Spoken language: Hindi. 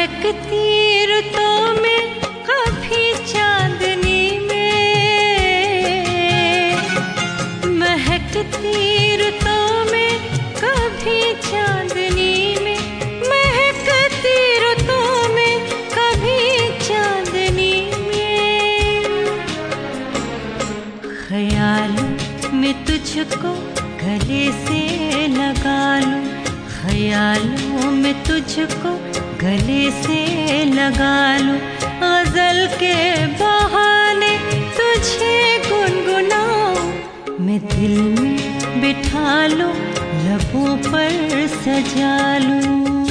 महकती रुतों में कभी चांदनी में, महकती रुतों में कभी चांदनी में, महकती रुतों में कभी चांदनी में। ख्यालों में तुझको गले से लगा लूं, ख्यालों में तुझको गले से लगा लूं, गजल के बहाने तुझे गुनगुनाऊं, मैं दिल में बिठा लूं, लबों पर सजा लूं।